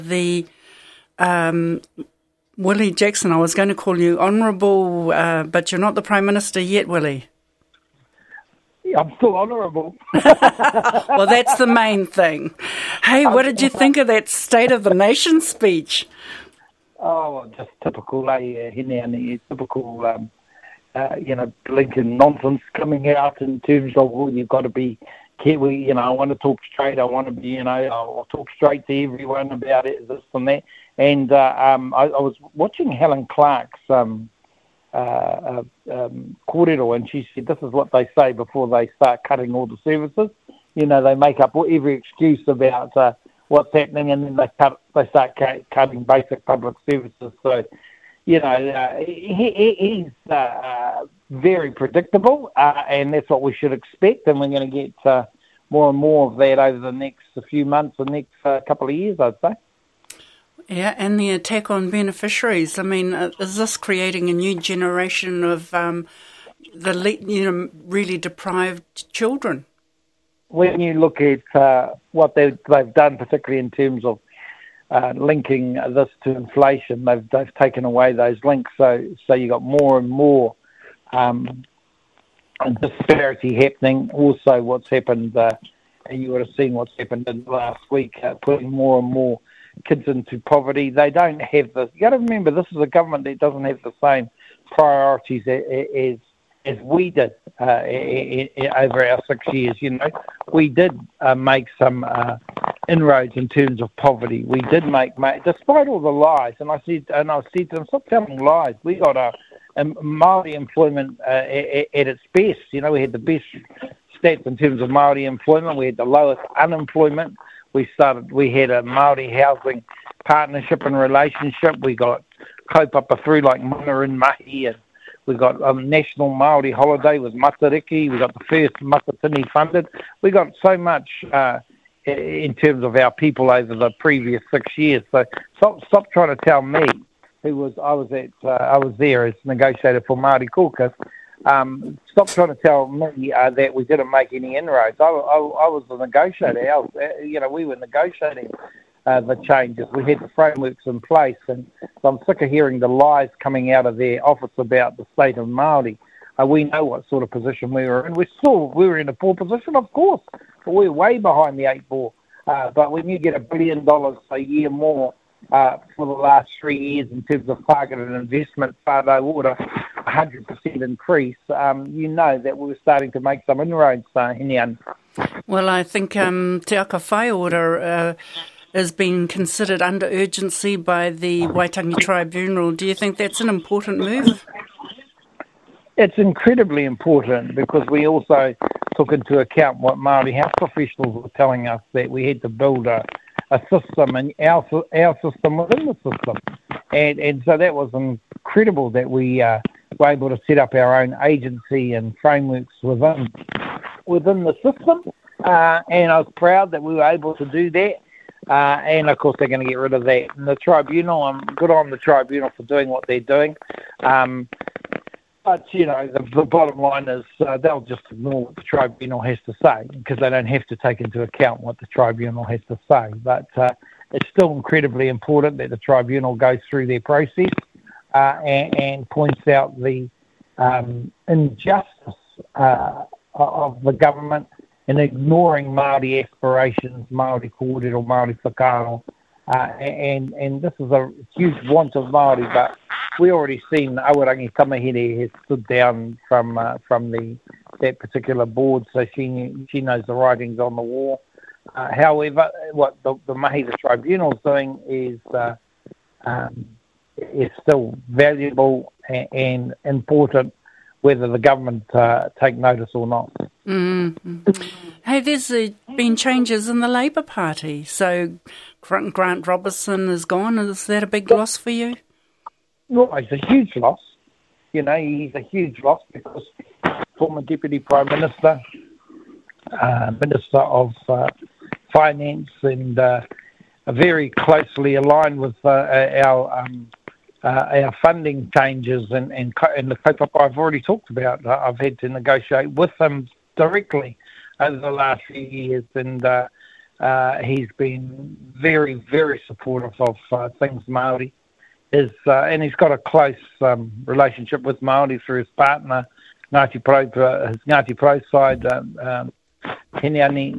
the Willie Jackson. I was going to call you Honourable, but you're not the Prime Minister yet, Willie. I'm still honourable. Well, that's the main thing. Hey, what did you think of that State of the Nation speech? Oh, just typical, typical, blinking nonsense coming out in terms of, well, you've got to be careful, I want to talk straight, I want to be, I'll talk straight to everyone about it, this and that. And I was watching Helen Clark's kōrero, and she said this is what they say before they start cutting all the services. They make up every excuse about what's happening, and then they start cutting basic public services. So, he's very predictable, and that's what we should expect, and we're going to get more and more of that over the next few months, the next couple of years, I'd say. Yeah, and the attack on beneficiaries. I mean, is this creating a new generation of really deprived children? When you look at what they've done, particularly in terms of linking this to inflation, they've taken away those links. So you got more and more disparity happening. Also, what's happened, you would have seen what's happened in the last week, putting more and more kids into poverty. They don't have the. You got to remember, this is a government that doesn't have the same priorities as we did over our 6 years. We did make some inroads in terms of poverty. We did make despite all the lies. And I said to them, stop telling lies. We got a Māori employment at its best. We had the best stats in terms of Māori employment. We had the lowest unemployment. We had a Māori housing partnership and relationship. We got kaupapa through like Mana and Mahi, and we got a national Māori holiday with Matariki. We got the first Matatini funded. We got so much in terms of our people over the previous 6 years. So stop trying to tell me, I was there as negotiator for Māori Caucus. Stop trying to tell me that we didn't make any inroads. I was the negotiator. We were negotiating the changes. We had the frameworks in place, and so I'm sick of hearing the lies coming out of their office about the state of Māori. We know what sort of position we were in. We were in a poor position, of course, but we're way behind the 8 ball. But when you get $1 billion a year more for the last 3 years in terms of targeted investment, whānau ora, 100% increase, you know that we're starting to make some inroads, Hinian. Well, I think Te Aka Whai order is being considered under urgency by the Waitangi Tribunal. Do you think that's an important move? It's incredibly important because we also took into account what Māori health professionals were telling us, that we had to build a system, and our system within the system. And so that was incredible that we were able to set up our own agency and frameworks within the system. And I was proud that we were able to do that. And, of course, they're going to get rid of that. And the tribunal, I'm good on the tribunal for doing what they're doing. But, the bottom line is they'll just ignore what the tribunal has to say because they don't have to take into account what the tribunal has to say. But it's still incredibly important that the tribunal goes through their process and points out the injustice of the government in ignoring Māori aspirations, Māori kōrero, Māori whakaaro. And this is a huge want of Māori, but we already seen Awarangi Tamahere has stood down from that particular board, so she knows the writings on the wall. However, what the mahi the tribunal is doing is still valuable and important, whether the government take notice or not. Mm-hmm. Hey, there's been changes in the Labour Party. So Grant Robertson is gone. Is that a big loss for you? Well, it's a huge loss. He's a huge loss because former Deputy Prime Minister, Minister of Finance, and very closely aligned with our funding changes and the kaupapa I've already talked about. I've had to negotiate with them directly over the last few years, and He's been very, very supportive of things Māori. And he's got a close relationship with Māori through his partner, Ngāti Pro, his Ngāti Pro side, Hineani.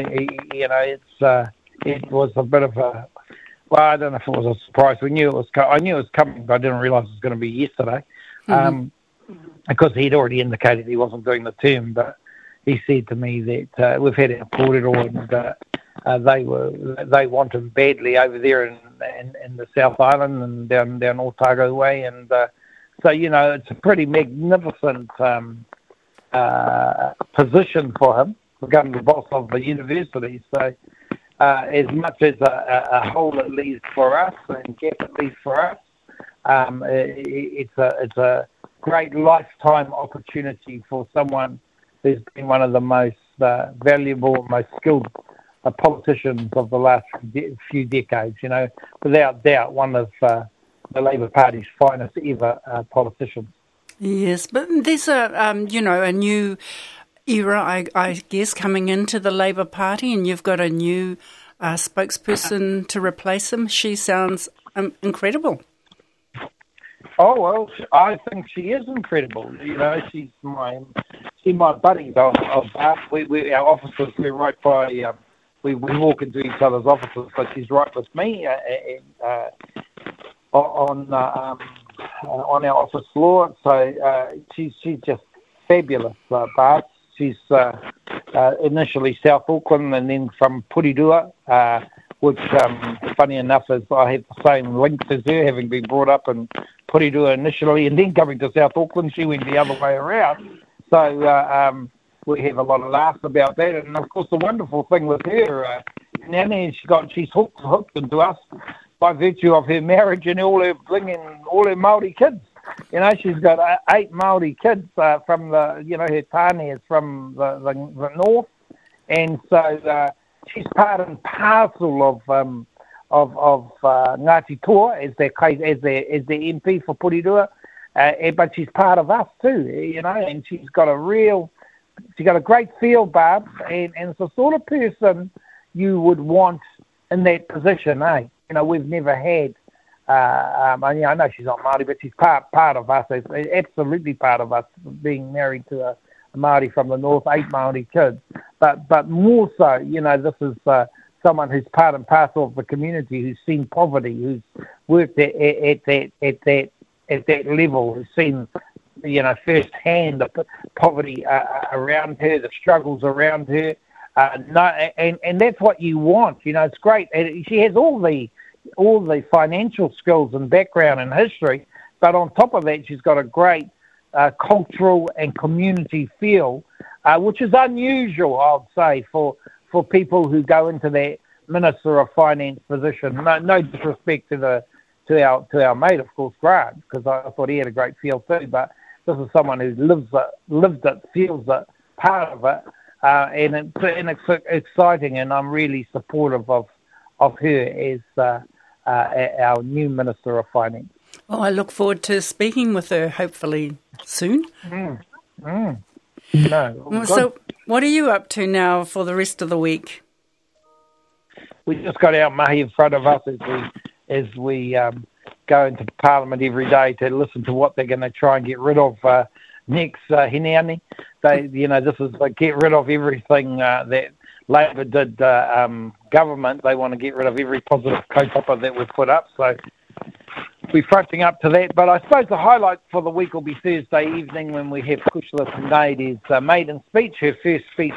It was a bit of a, well, I don't know if it was a surprise. I knew it was coming, but I didn't realise it was going to be yesterday, because he'd already indicated he wasn't doing the term. But he said to me that we've had our kōrero and they want him badly over there in the South Island and down Otago way, and so it's a pretty magnificent position for him, becoming the boss of the university. So as much as a hole it leaves for us and gap it leaves for us, it's a great lifetime opportunity for someone who's been one of the most valuable, most skilled politicians of the last few decades. Without doubt, one of the Labour Party's finest ever politicians. Yes, but there's a new era, I guess, coming into the Labour Party, and you've got a new spokesperson to replace him. She sounds incredible. Oh, well, I think she is incredible. She's my buddy. Our offices, we're right by, we walk into each other's offices, but she's right with me on our office floor. So she's just fabulous, Barb. She's initially South Auckland and then from Porirua, which, funny enough, is I have the same links as her, having been brought up in Porirua initially and then coming to South Auckland. She went the other way around. So we have a lot of laughs about that. And, of course, the wonderful thing with her, she's hooked into us by virtue of her marriage and all her Māori kids. She's got 8 Māori kids from her tāne is from the north, and so she's part and parcel of Ngāti Toa as their MP for Porirua, but she's part of us too, and she's got a great feel, Barb, and it's the sort of person you would want in that position, eh? We've never had. I know she's not Māori, but she's part of us. It's absolutely part of us, being married to a Māori from the north, 8 Māori kids. But more so, this is someone who's part and parcel of the community, who's seen poverty, who's worked at that level, who's seen firsthand the poverty around her, the struggles around her. And that's what you want. It's great. She has all the financial skills and background and history, but on top of that, she's got a great cultural and community feel, which is unusual, I'd say, for people who go into that Minister of Finance position. No disrespect to our mate, of course, Grant, because I thought he had a great feel too, but this is someone who lived it, feels it, part of it, and it's exciting, and I'm really supportive of her as our new Minister of Finance. Oh, I look forward to speaking with her, hopefully soon. So what are you up to now for the rest of the week? We just got our mahi in front of us as we go into Parliament every day to listen to what they're going to try and get rid of next, Hineani. This is get rid of everything that Labor did government. They want to get rid of every positive kaupapa that we've put up. So we're fronting up to that. But I suppose the highlight for the week will be Thursday evening when we have Kushla Naid's maiden speech, her first speech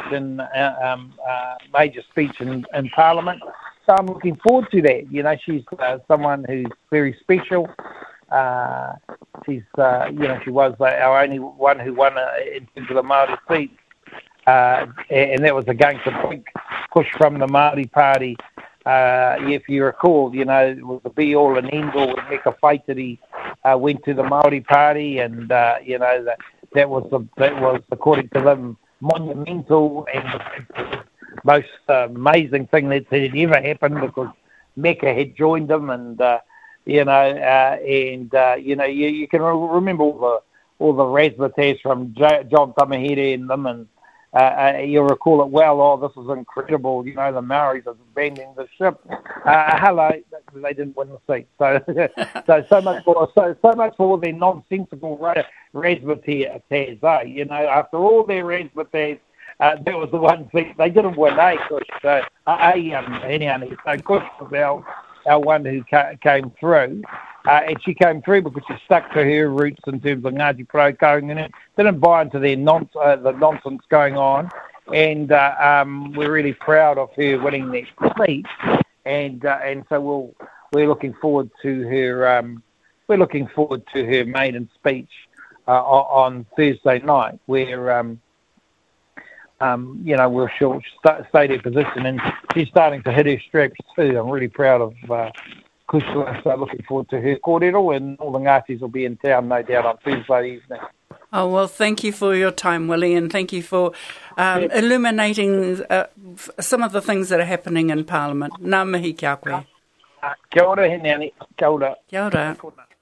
major speech in Parliament. So I'm looking forward to that. She's someone who's very special. She's, she was our only one who won in terms of the Māori seat. And that was against a big push from the Māori Party. If you recall, it was the be-all and end-all when Meka Whaitiri went to the Māori Party, and that was according to them monumental and the most amazing thing that had ever happened, because Meka had joined them, and you can remember all the razzmatazz from John Tamahere and them, and you'll recall it well. Oh, this is incredible! You know, the Maoris are abandoning the ship. Hello, they didn't win the seat. So much for their nonsensical razzmatazz. You know, after all their razzmatazz, that was the one thing they didn't win. Kush. So so Kush was our one who came through. And she came through because she stuck to her roots in terms of Ngāti Porou going in it. Didn't buy into their the nonsense going on. And we're really proud of her winning that seat. And so we're looking forward to her. We're looking forward to her maiden speech on Thursday night, where she'll state her position, and she's starting to hit her straps too. I'm really proud of. So looking forward to her kōrero, and all the Ngātis will be in town, no doubt, on Tuesday evening. Oh, well, thank you for your time, Willie, and thank you for illuminating some of the things that are happening in Parliament. Ngā mihi kia koe. Kia ora, he nani. Kia ora. Kia ora.